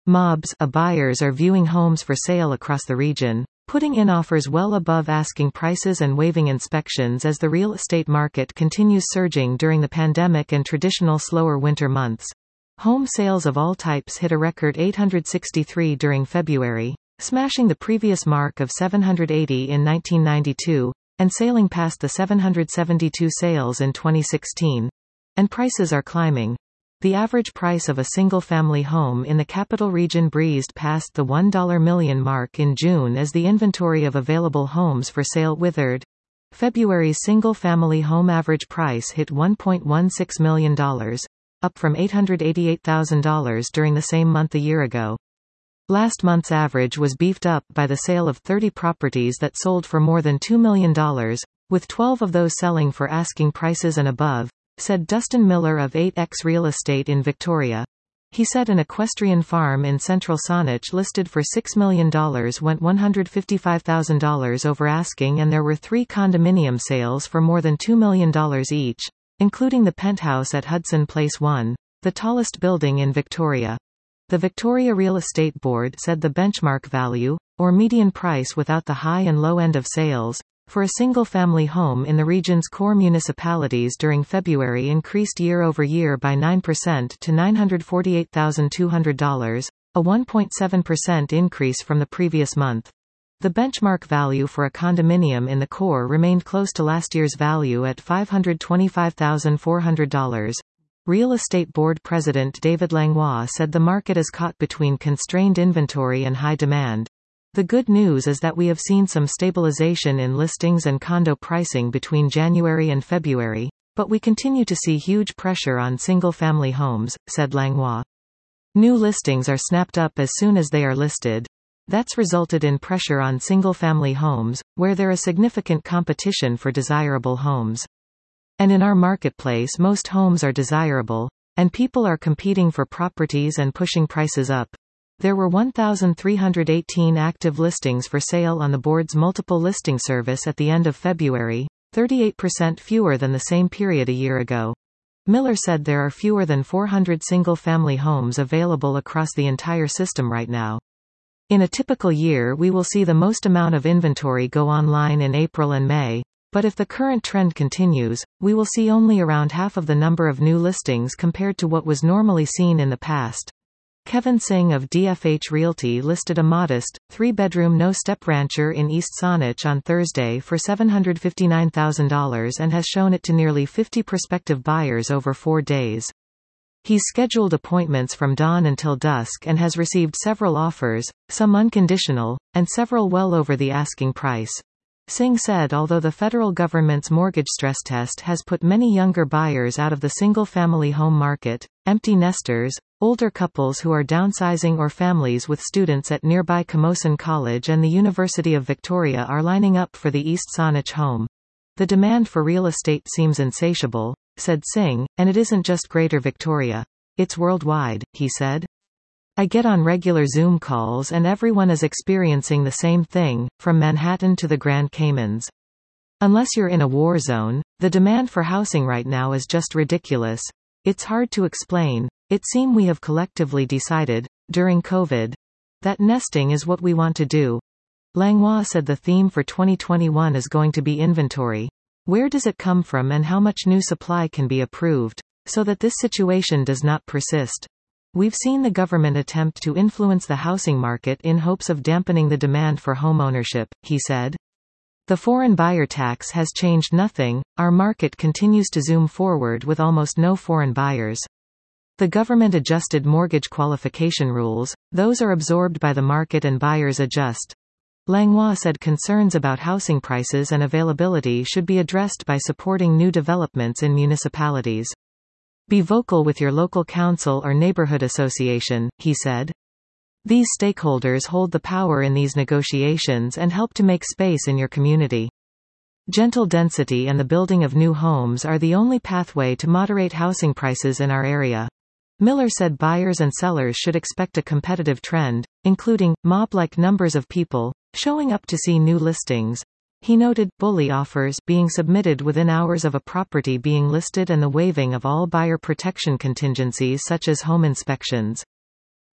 Mobs of buyers are viewing homes for sale across the region, putting in offers well above asking prices and waiving inspections as the real estate market continues surging during the pandemic and traditional slower winter months. Home sales of all types hit a record 863 during February, smashing the previous mark of 780 in 1992, and sailing past the 772 sales in 2016. And prices are climbing. The average price of a single-family home in the capital region breezed past the $1 million mark in June as the inventory of available homes for sale withered. February's single-family home average price hit $1.16 million, up from $888,000 during the same month a year ago. Last month's average was beefed up by the sale of 30 properties that sold for more than $2 million, with 12 of those selling for asking prices and above, said Dustin Miller of 8X Real Estate in Victoria. He said an equestrian farm in central Saanich listed for $6 million went $155,000 over asking, and there were 3 condominium sales for more than $2 million each, including the penthouse at Hudson Place 1, the tallest building in Victoria. The Victoria Real Estate Board said the benchmark value, or median price without the high and low end of sales, for a single-family home in the region's core municipalities during February increased year-over-year by 9% to $948,200, a 1.7% increase from the previous month. The benchmark value for a condominium in the core remained close to last year's value at $525,400. Real Estate Board President David Langlois said the market is caught between constrained inventory and high demand. The good news is that we have seen some stabilization in listings and condo pricing between January and February, but we continue to see huge pressure on single-family homes, said Langlois. New listings are snapped up as soon as they are listed. That's resulted in pressure on single-family homes, where there is significant competition for desirable homes. And in our marketplace most homes are desirable, and people are competing for properties and pushing prices up. There were 1,318 active listings for sale on the board's multiple listing service at the end of February, 38% fewer than the same period a year ago. Miller said there are fewer than 400 single-family homes available across the entire system right now. In a typical year we will see the most amount of inventory go online in April and May, but if the current trend continues, we will see only around half of the number of new listings compared to what was normally seen in the past. Kevin Singh of DFH Realty listed a modest, 3-bedroom no-step rancher in East Saanich on Thursday for $759,000 and has shown it to nearly 50 prospective buyers over 4 days. He's scheduled appointments from dawn until dusk and has received several offers, some unconditional, and several well over the asking price. Singh said although the federal government's mortgage stress test has put many younger buyers out of the single-family home market, empty nesters, older couples who are downsizing or families with students at nearby Camosun College and the University of Victoria are lining up for the East Saanich home. The demand for real estate seems insatiable, said Singh, and it isn't just Greater Victoria. It's worldwide, he said. I get on regular Zoom calls and everyone is experiencing the same thing, from Manhattan to the Grand Caymans. Unless you're in a war zone, the demand for housing right now is just ridiculous. It's hard to explain. It seems we have collectively decided, during COVID, that nesting is what we want to do. Langlois said the theme for 2021 is going to be inventory. Where does it come from and how much new supply can be approved, so that this situation does not persist? We've seen the government attempt to influence the housing market in hopes of dampening the demand for home ownership, he said. The foreign buyer tax has changed nothing, our market continues to zoom forward with almost no foreign buyers. The government adjusted mortgage qualification rules, those are absorbed by the market and buyers adjust. Langlois said concerns about housing prices and availability should be addressed by supporting new developments in municipalities. Be vocal with your local council or neighborhood association, he said. These stakeholders hold the power in these negotiations and help to make space in your community. Gentle density and the building of new homes are the only pathway to moderate housing prices in our area. Miller said buyers and sellers should expect a competitive trend, including mob-like numbers of people showing up to see new listings. He noted bully offers being submitted within hours of a property being listed and the waiving of all buyer protection contingencies such as home inspections.